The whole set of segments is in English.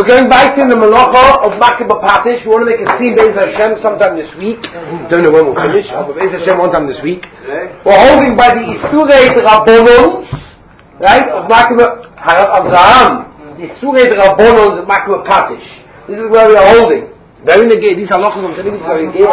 We're going back to the Malacha of Makeh B'Patish. We want to make a scene Be'ez Hashem sometime this week. Don't know when we'll finish, but Be'ez Hashem one time this week. We're holding by the Isurei D'Rabbanon, right, of Makeh Avraham. The Isurei D'Rabbanon of Makeh B'Patish. This is where we are holding. Very negate. These halachas I'm telling you, these are negate.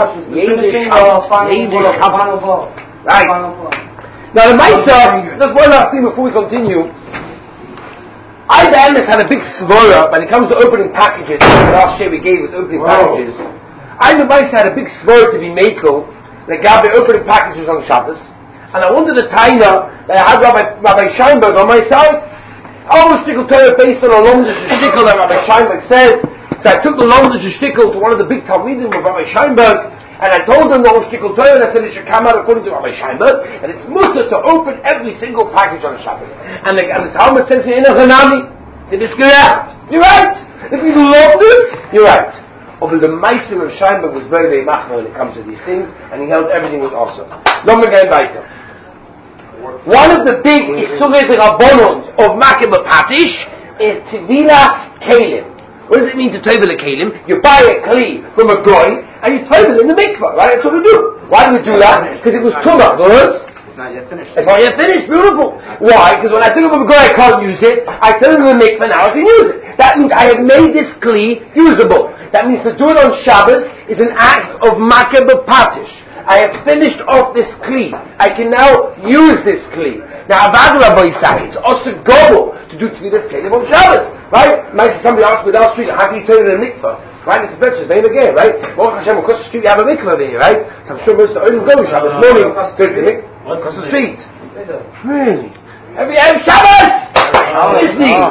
Right. Now the Maisa, just one last thing before we continue. Ida Emes had a big svora when it comes to opening packages. The last share we gave was opening packages. Ida Emes had a big svora to be mako that Gabi opening packages on Shabbos. And I wanted a taina that I had Rabbi Scheinberg on my side. I always shtickle Torah based on a Lomdische shtickle that Rabbi Scheinberg says. So I took the Lomdische shtickle to one of the big Talmidim of Rabbi Scheinberg. And I told them the shtickle Torah, and I said it should come out according to Rabbi Scheinberg, and it's mutter to open every single package on Shabbos. And the Talmud says in a Hanami, it is correct. You're right. If you love this, you're right. But the Meister of Scheinberg was very, very machmer when it comes to these things, and he held everything was awesome. Don't again weiter. One of the big Isurei D'Rabbanon of Makeh B'Patish is Tevilas Kelim. What does it mean to Tevel a Kelim? You buy a Kli from a Goy, and you Tevel in the mikvah, right? That's what we do. Why do we do that? Because it was Tumah. It's not yet finished. It's not yet finished. Beautiful. Why? Because when I took it from a Goy, I can't use it. I turn it in the mikvah, now I can use it. That means I have made this Kli usable. That means to do it on Shabbos is an act of Makeh B'Patish. I have finished off this Kli. I can now use this Kli. Now, Avad Rabbi Isai, it's also goal to do Tvilas Kelim on Shabbos, right? Somebody asked me last week, how can you turn it in a mikvah? Right? It's a bench, it's very again, right? Baruch Hashem, across the street, you have a mikvah over here, right? So I'm sure most of the only go Shabbos morning, go to the mikvah, across the street. Really? Every Shabbos! Listening!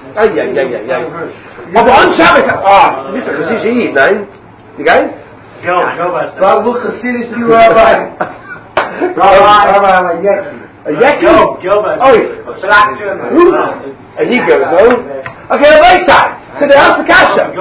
But on Shabbos, this is a Chassidus Eid, no? You guys? Go, But look, Chassidus, you Rabbi Yeki. A Yeki? And he goes, no? Okay, on my side. So they asked the Kasha.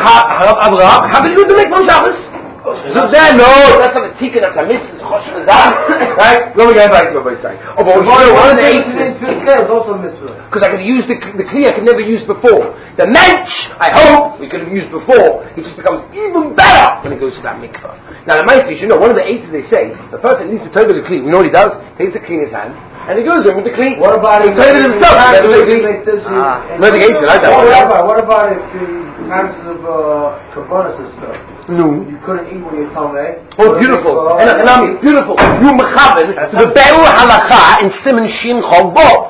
How did you do the mikvah on Shabbos? So there, no, that's not a tikkun, that's a mitzvah, right? Let me go back to what I say. But one of the eights because I could use the kli I could never use before. The mensch, I hope, we could have used before. It just becomes even better when it goes to that mikvah. Now the meister, you should know, one of the eights they say, the person needs to turn the kli. We know what he does. Takes the kli in his hand, and he goes in with the kli. What about he turns it himself? No, the eights like that. What about if the times of kabbalas and stuff? No. You couldn't eat when you're Tomei. Oh, beautiful. And Hanami, beautiful. You mechaven to the Be'u Halacha in Siman Shin Chov Bo.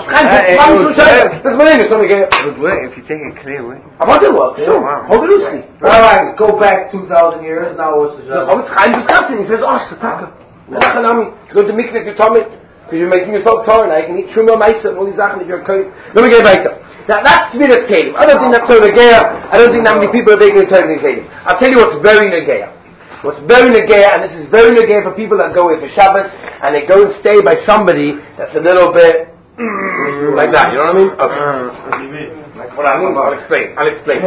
That's my name. It would work if you take it clear away. I want to work. Sure. Hold it loosely. Alright, go back 2,000 years. Now what's the job? I'm discussing. He says, Sataka. Hanami. Go to mikveh if you tell me. Because you're making yourself Torah and I can eat Truma Maisa and all these Sachen that you're going. Let me get back. Now that's Tvilas Kelim. I don't think that's so Negea. I don't think that many people are taking Tvilas Kelim. I'll tell you what's very Negea. What's very Negea, and this is very Negea for people that go away for Shabbos and they go and stay by somebody that's a little bit like that. You know what I mean? Okay. What do you mean? Like what I mean? I'll explain.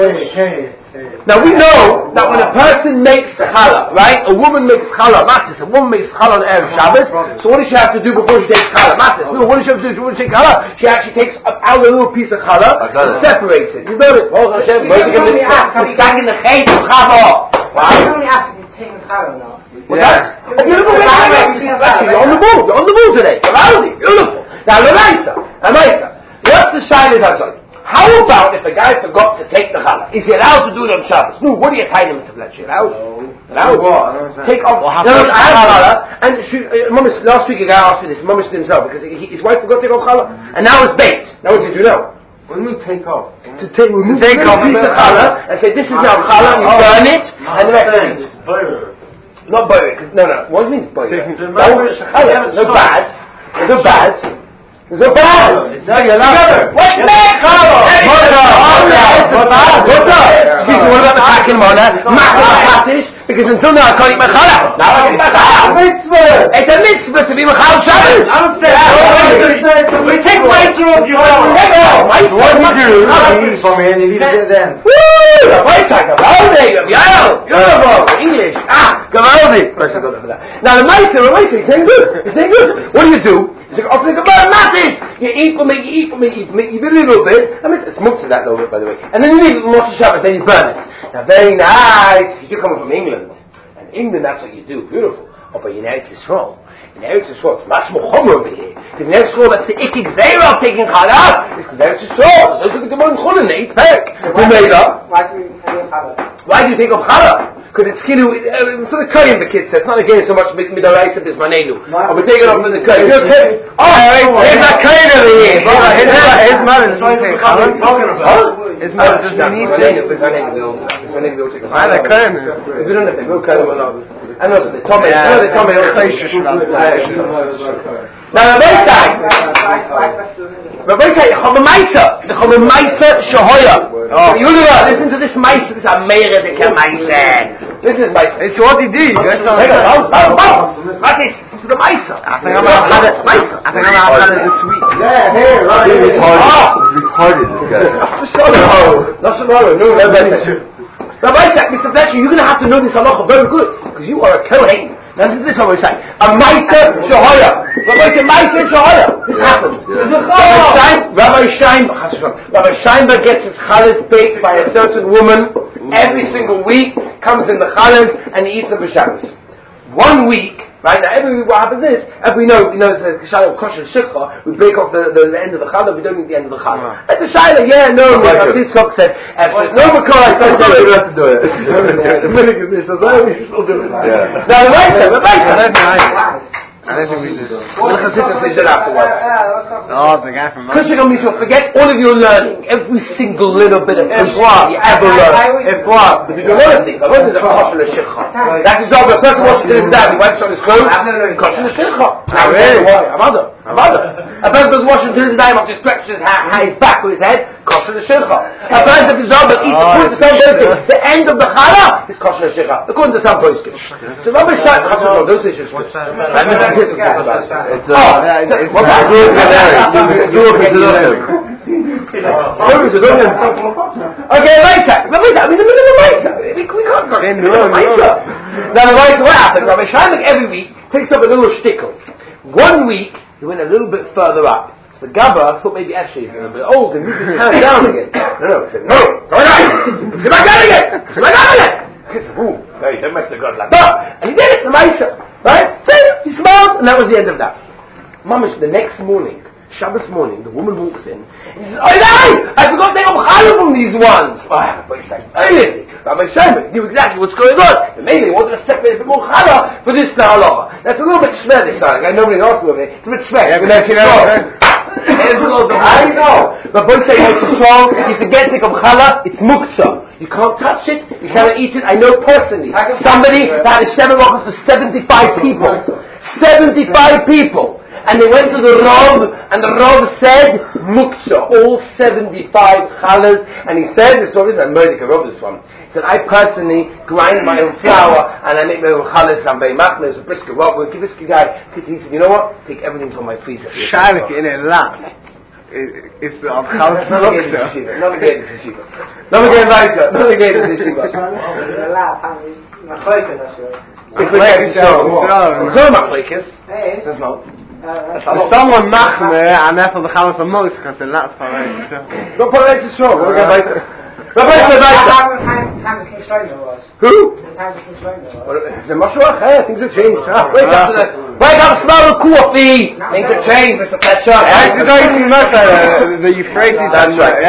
Now we know that when a person makes challah, right? A woman makes challah, matzis. A woman makes challah on Erev Shabbos. So what does she have to do before she takes challah? Matzis. No, what does she have to do before she takes challah? She actually takes out a little piece of challah and separates it. You know it. Baruch Hashem. It's stuck in the chayt of challah. I only ask if he's taking challah now. What's that? Beautiful. You're on the ball. You're on the ball today. Beautiful. Now, Lamaisa. What's the shayla hazard? How about if a guy forgot to take the challah? Is he allowed to do it on Shabbos? No, what are you telling him, Mr. Fletcher? Allowed? Take off. Challah. And last week a guy asked me this, Mamish himself, because his wife forgot to take off challah. And now it's baked. Now what does he do now? What do you mean take off? Remove off a piece of challah and say, this is now challah, and you burn it, and the rest of it. It's butter. Not butter. No. What do you mean butter? No bad. There's no bad. No, you're not. What's that? What about the packing monah? Because until now I can't eat my challah. Now I can eat my challah. Mitzvah. It's a mitzvah to be machal Shabbos. We take Meister off your own. What do you do? You eat from here and you leave it there then. Woo! Beautiful. English. Gavaldi. Now the Meister, he's saying good. What do you do? So often the Gemara matters. You eat for me, you eat for me, you eat a little bit. I mean, it's muktzah that little bit, by the way. And then you leave it for Moshe Shabbos, then you burn it. Now, very nice. You're coming from England. And England, that's what you do. Beautiful. Oh, but in Eretz Yisrael. In Eretz Yisrael, it's much more chomer over here. Because in Eretz Yisrael, that's the ikik zera of taking challah. It's because Eretz Yisrael. There's also the Gemara in Chulin, they eat perk. Why do you take off challah? Because it's kilu, for the Kohen, the kid says, not again so much midaraisa bismanenu. But we take it off for the Kohen. Here's that Kohen over here. His mother doesn't take challah. His mother doesn't need to. Bismanenu, we'll take off. Why the Kohen? We don't know if they will Kohen or not. And also the Tomei, now Rabbi say, Chomemaisa, the Chomemaisa Shahoya. Listen to this Maisa, this Ameira de Kemaisa. Listen to this Maisa. It's what he did. Listen to the Maisa. I think I'm going to have it this week. Yeah, hey, right. He's retarded, this guy. No, Rabbi said, Mr. Fletcher, you're going to have to know this halacha very good, because you are a Kohen. Now this is what we say. A Maisa Shahoya. Rabbi said, Maisa Shahoya. This happened. Rabbi Scheinberg gets his challahs baked by a certain woman every single week, comes in the challahs, and he eats them for Shabbos. 1 week, right, now every week what happens is, if we know it's a shayla of kosher shikha, we break off the end of the challah, we don't eat the end of the challah. It's a shayla, Yitzchak said, no because I don't do it. The minute of this, we still do it. Now the right I don't think we do. The Chassidus says you don't have to worry. The guy from Kushik means you'll forget all of your learning, every single little bit of Torah you ever learned. But you do a lot of things. A lot of things are kosher l'shikha. Like example, a person washing his dad, he wipes on his clothes, kosher l'shikha. Really? Amada. A person doesn't wash his dad after he scratches his back with his head, kosher l'shikha. A person, for example, eats according to some poskim, the end of the challah is kosher l'shikha, according to some poskim. So Rabbi Shai, don't say shishkus. Okay, wait a second. I'm in the middle of the Maisa. We can't go in the middle of the Maisa. Now the Maisa, what happened? Rabbi Scheinberg every week takes up a little shtickle. 1 week, he went a little bit further up. So the Gabba thought maybe actually he's a little bit old and moved his hand down again. No, he said, no, go down! Get back down again! Get back down again! He said, ooh, no, you don't mess the God like that. And he did it, the Maisa. Right? So he smiles, and that was the end of that. Mamish, the next morning, Shabbos morning, the woman walks in, and he says, I forgot they have challah from these ones. Rabbi Scheinberg knew exactly what's going on. And maybe they wanted to separate a bit more challah for this halacha. That's a little bit shmeh this time. Nobody asked me over here. It's a bit shmeh. I know. But boy say it's strong. If you get sick of challah, it's muktzah. You can't touch it. You cannot eat it. I know personally somebody that had a Shem office for 75 people. 75 people. And they went to the Rav, and the Rav said, muktzah, all 75 challahs. And he said, this one isn't a murder, Rav, this one. He said, I personally grind my own flour, and I make my own challahs, and I'm very machmir, it's a brisker Rav, a brisker guy. He said, you know what? Take everything from my freezer. Shayrik in a lot. It's the challahs muktzah. Not again, this yeshiva. Not again, weiter. Not again, this yeshiva. It's not machlekes. It's not. Someone machmir and therefore the challahs are most because they're not parades. Don't put it next to We're going weiter. Who? It's a mashruach. Things have changed. Wake up, smell the coffee. Things have changed, Mr. Fletcher. The Euphrates. That's right.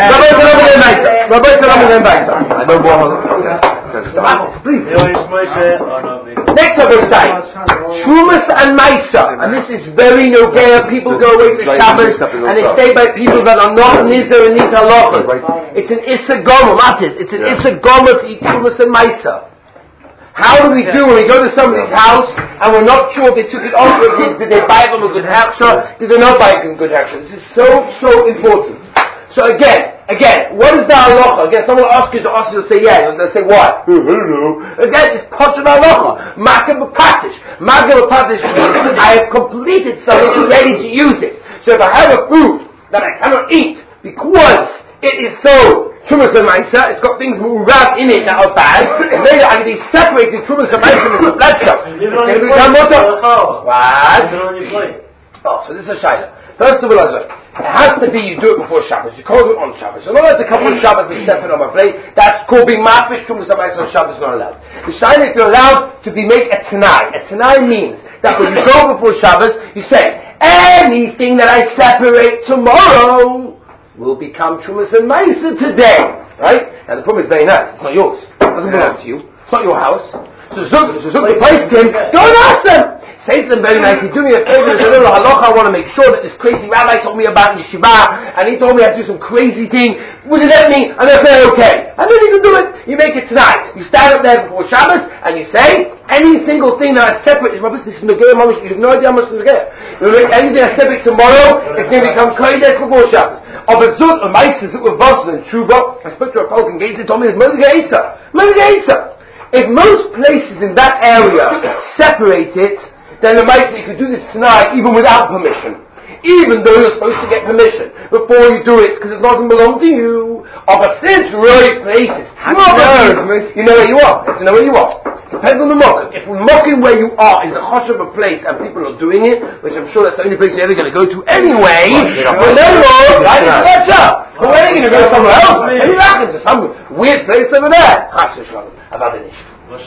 Please. Next up is Trumas and Maisa, and this is very nogea. People go away for Shabbos and they stay by people that are not Nizar and these halachas. It's an Issa Gomer, Matis. It's an Issa Gomer to eat Trumas and Maisa. How do we do when we go to somebody's house and we're not sure if they took it off? Did they buy them a good hechsher? Did they not buy them a good hechsher? This is so important. So again, what is the halacha? Again, someone will ask you, they'll say yeah, and they'll say what? I don't know. Again, it's Pashut halacha. Makam b'patish. Makam b'patish means I have completed something and ready to use it. So if I have a food that I cannot eat because it is so Trumas and Maisa, it's got things wrapped in it that are bad, and later I can be separated Trumas and Maisa and Mr. Fletcher. It's going to become mutter. What? Oh, so this is a shayla. First of all, it has to be you do it before Shabbos. You can't do it on Shabbos. So not that's a couple of Shabbos and step it on my plate. That's called being mafish. Trumas on Shabbos is not allowed. The shayla, if you're allowed to be make a tanai. A tanai means that when you go before Shabbos, you say anything that I separate tomorrow will become trumas and ma'aser today. Right? Now the problem is very nice. It's not yours. It doesn't belong to you. It's not your house. So the place came, go and ask them. Say to them very nicely, do me a favor, there's a little halacha I want to make sure that this crazy rabbi told me about in yeshiva, and he told me I have to do some crazy thing. Would you let me? And they'll say, okay. And then you can do it. You make it tonight. You stand up there before Shabbos, and you say, any single thing that I separate, this is Nogea Mamash, you have no idea how much Nogea. You make anything I separate tomorrow, it's going to become Kodesh before Shabbos. Of a Zut, a Meister, Zut, a Vos, and Tshuva, I spoke to a folk in Gates, they told me it's Mordega Eitza. If most places in that area separate it, then the Meister, you could do this tonight even without permission. Even though you're supposed to get permission before you do it, because it doesn't belong to you. Of a cinch right places. You know where you are. You have to know where you are. Depends on the mocking. If mocking where you are is a hush of a place and people are doing it, which I'm sure that's the only place you're ever going to go to anyway, well then right, it's a lecture. But when are you going to go somewhere else? Maybe back into some weird place over there. Chas v'shalom. Avad nicht.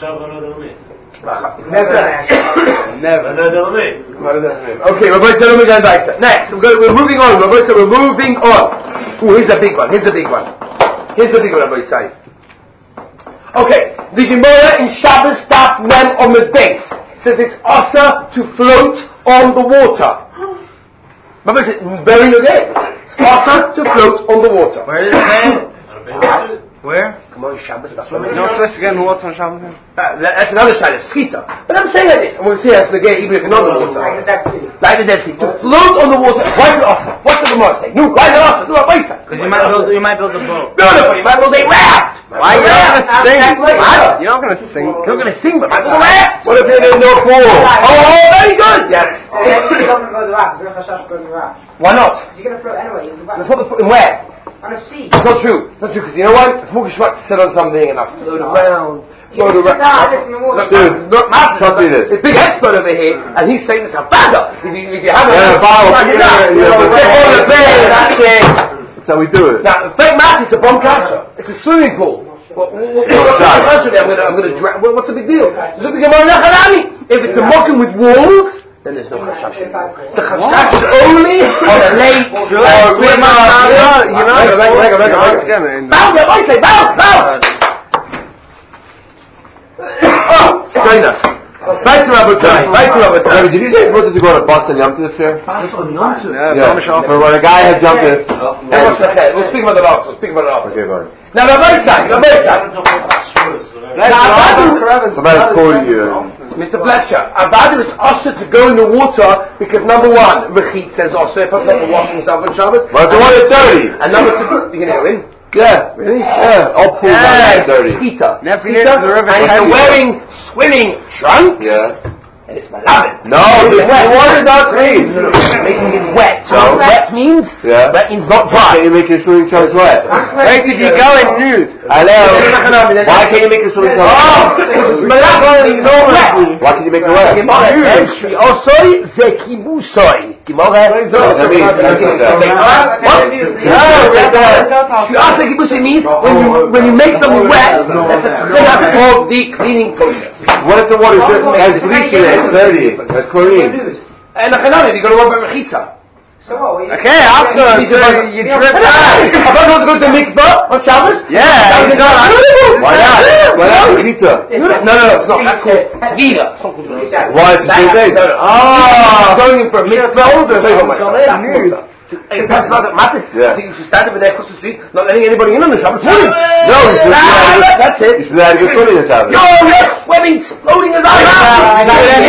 Never. Okay, Rabbi said we're going back to next. We're moving on. Rabbi said we're moving on. Ooh, here's a big one. Rabbi said. Okay, the Gemara in Shabbos Daf Mem on the base says it's asa to float on the water. Rabbi said very good. It's asa to float on the water. Where is it? Where? Come on, Shabbos. That's You're not supposed to get in the water on Shabbos? That's another shayla, schita. But I'm saying like this, and we'll see as the gate, even if you're not in the water. Like the Dead Sea. To float on the water. Why is it awesome? What's the Gemara saying? No, why is it awesome? Do a baisa. Because you might build a boat. Beautiful, you might build a raft. Why? You're not going to sing. What? You're not going to sing. You're not going to sing, but might build a raft. What if you're in no pool? Oh, very good. Yes. Why not? Because you're going to float anyway. That's not in where? On a sea. It's not true. It's not true, because you know what? It's more geschmack to sit on something and have to float around. Float around. Look, dude, it's a big expert over here, and he's saying this Havada. If you have a bottle, that's how we do it. Now, the fake mat is a bomb kasha. It's a swimming pool. What's the big deal? If it's a mocking with walls, then there's no chashash. The chashash is only on a lake or river. Bow! Oh, join us. Back to Rabbi. Did you say it's supposed to go on a bus and jump to the fair? Bus on yom tov? Yeah. For when a guy had jumped it. We'll speak about it after. Okay, fine. Now, Rabbi Isai. Somebody's quoting you. Mr. Fletcher, Avadu is usher to go in the water because number one, Rechit says usher, a person has to wash himself on Shabbos. But the water is dirty. And number two, you can go in. Yeah. Really? Yeah. All pools are dirty. Skita. Never near to the river. And if you're wearing swimming trunks, Yeah. and it's malamed. No, the water is not clean. Making it wet. So wet means? Yeah. Wet means not dry. Why can't you make your swimming trunks wet? Wait, if you go in nude. Hello. Why can't you make your swimming trunks wet? It's malamed, no wet. Why can't you make it wet? Gemara says, Shri'osoi zekibusoi. Gemara says, What does that mean? Shri'osoi zekibusoi means when you make something wet, that's a tchillah of the cleaning process. What if the water has bleach in it? It's dirty. That's chlorine. And the chanami, you got to work by mechitza. So what? Okay, after you trip out. I'm not going to go to mikvah on Shabbos? Yeah. Why not? Why not mechitza? No, it's not. That's called tzvila. It's not called mechitza. Why? It's the same thing. I'm going in for a mitzvah. It passes out at Matis. Yeah. I think you should stand over there across the street, not letting anybody in on the Shabbos morning. No, That's it. you should have good swimming in Shabbos. You're swimming, floating as I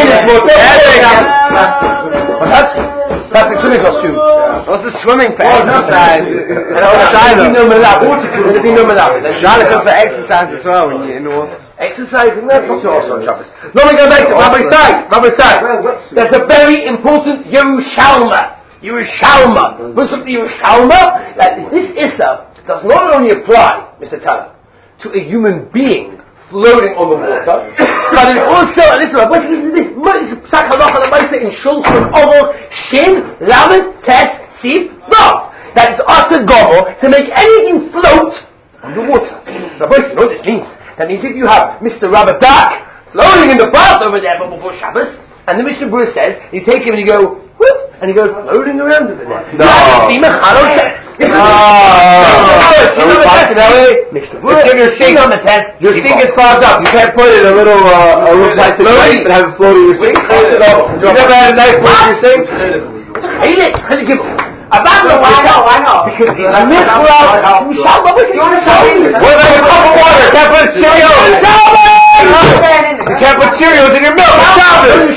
But that's a swimming costume. What's the swimming for exercise? There'll be no malawi. Charlotte comes for exercise as well when you're in the water. Exercising, that's not also on Shabbos. Let me go back to Rabbi Sai. There's a very important Yerushalma. Listen to Yerushalma, that this Issa does not only apply, Mr. Tala, to a human being floating on the water, But it also, listen to this, Psak Halacha L'Maisa in Shulchan Aruch Shin Lamed Tes Sif Vav. That is Asa Gomor to make anything float on the water. Rabbi, you know what this means? That means if you have Mr. Rabbi Dak floating in the bath over there before Shabbos, and the Mishnah Berurah says, you take him and you go, whoop, and he goes floating around over there. No. If your sink on the test, your sink gets clogged up. You can't put it in a little plastic pipe and have it float in your sink. You never had a knife float in your sink? Hate it. Why not? Because it's a myth. What about a cup of water? Can't put Cheerios. You can't put Cheerios in your milk. What?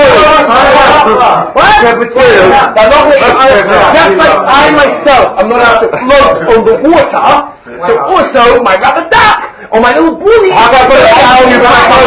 Can't put Cheerios. Just like I myself, I'm not allowed to float on the water. So also my rubber duck or my little bully. How about put it down your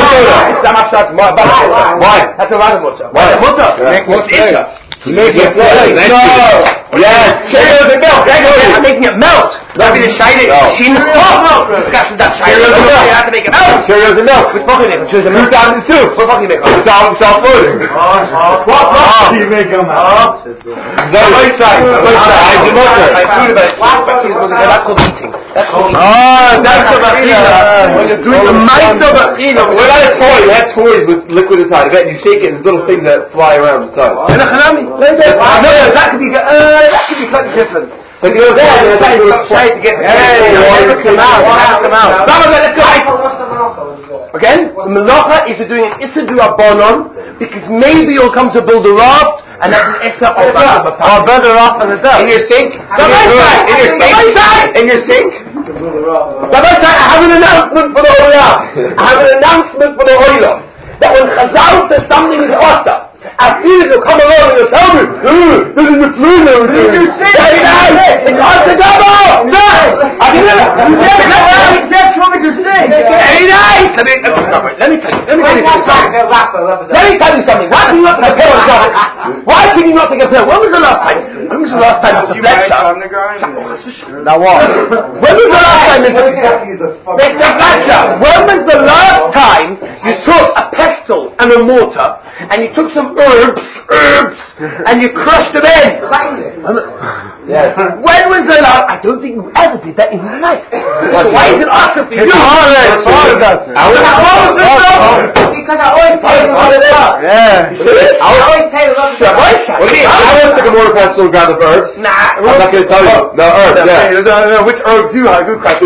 Why? That's a rubber motor. Why? What's it? Make it float. No. Yes. Cheerios and milk. I'm making it melt. Not going to shine it. Shin. Discussion that Cheerios and milk. You have to make it melt. Cheerios and milk. Which fucking make it? Cheerios and milk. 2002. What fucking make it? It's all floating. What do you make them out? The right side. I'm the motor. I threw it about it. That's called eating. That's called eating. That's the bachina. When you're doing the mice of bachina. We're not a toy. You have toys with liquid inside. You shake it and there's little things that fly around inside. That could be slightly different. But you know there, trying to get the come out. Let's go. Again, the Melacha is doing an Issa D'Rabbanan because maybe you'll come to build a raft and that's an Issa of I'll build a raft on the top. In your sink? In your sink? I have an announcement for the Olam. That when Chazal says something is awesome, as soon as you come along and you tell me, this is the truth, it's awesome, double! No! I can never! That's what we say! Very nice! Let me tell you something. Why can you not take a pill on Shabbos? Why can you not take a pill? When was the last time? Mr. Fletcher? Now what? When was the last time, Mr. Fletcher? When was the last time you took a pestle and a mortar and you took some herbs, and you crushed them in? Yes. When was the last? I don't think you ever did that in your life. So why is it awesome for you? Because I always pay the money. Yeah. I always pay the money. I won't take a mortar pestle and grab the herbs. Nah. I'm not going to tell you. No herbs, yeah. Which herbs you have? Good question.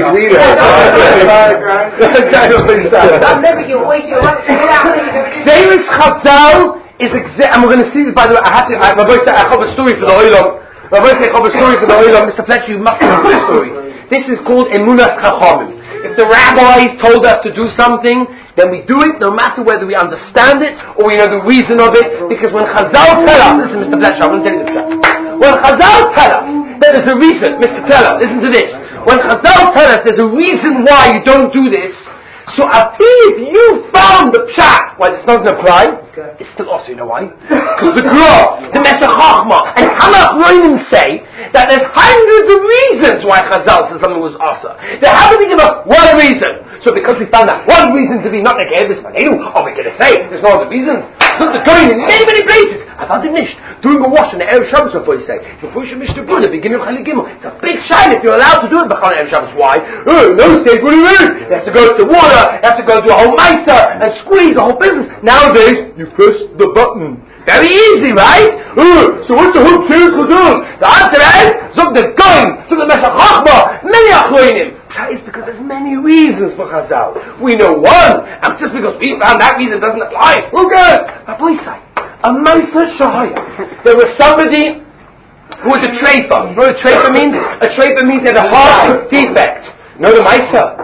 Same as Chazal is exact, and we're going to see this, by the way, I have a story for the Olam. Mr. Fletcher, you must know this story. This is called Emunas Chachamim. If the rabbis told us to do something, then we do it no matter whether we understand it or we know the reason of it, because when Chazal tell us, listen Mr. Fletcher, I'm going to tell you the truth. When Chazal tell us that there's a reason, Mr. Teller, listen to this. When Chazal tell us there's a reason why you don't do this, so if you found the pshat why this doesn't apply, it's still also, you know why? Because the Gra, the Meshech Chochmah, and Halach Roinim say that there's hundreds of reasons why Chazal says something was asa. They haven't given us one reason. So because we found that one reason to be not negated, this Manenu, we're going to say there's no other reasons. So they're going in many, many places. I found it nicht. Doing a wash on the Erev Shabbos, before you say. Before you should Mishnah Berurah, the beginning of Chalik Gimel. It's a big shine if you're allowed to do it b'chol Erev Shabbos. Why? In those days, what do you mean? You have to go to the water, you have to go to a whole Maisa, and squeeze the whole business. Nowadays, you press the button. Very easy, right? So what's the whole truth for those? The answer is, Zog the Goyim, Zog the Meshech Chochmah, many Achroinim. That is because there's many reasons for Chazal. We know one, and just because we found that reason doesn't apply, who cares? A boy say, a Maisa Shahaya. There was somebody who was a treifa. You know what a treifa means? A treifa means he had a heart defect. You know the Maisa?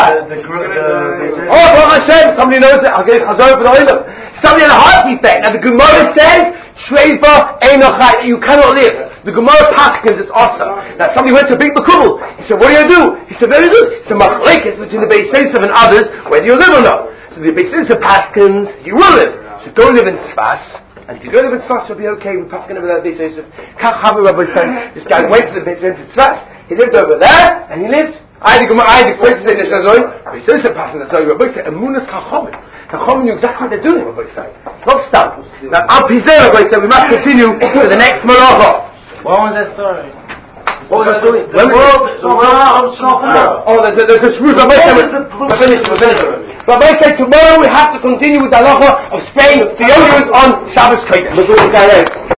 Oh, Baruch Hashem, somebody knows it. I'll get Chazal for the Olam. Somebody had a heart defect. Now the Gemara says, treifa einochai, you cannot live. The Gemara Paskins, it's awesome. Now somebody went to Big Makubal. He said, what do you do? He said, very good. It's a machlekes between the Beis Yosef and others, whether you live or not. So the Beis Yosef Paskins, you will live. So go live in Tzfas. And if you go live in Tzfas, you'll be okay. We're Paskin over there at Beis Yosef. Kach Havu Rabbi said, this guy went to the Beis Yosef Tzfas. He lived over there, and he lived I had the places in the Shazoi. He says a pass in the Shazoi. Rabbi said, Emunas Chachomim. Chachomim knew exactly what they're doing, Rabbi said. Don't stop. Now, Al Pizeh, Rabbi said, we must continue to the next Malacha. What was that story? What was the story? The world of Shofar. Oh, there's a shmooze. Rabbi said, we're finished. Rabbi said, tomorrow we have to continue with the halacha of spraying deodorant on Shabbos Kodesh. Look what the guy is.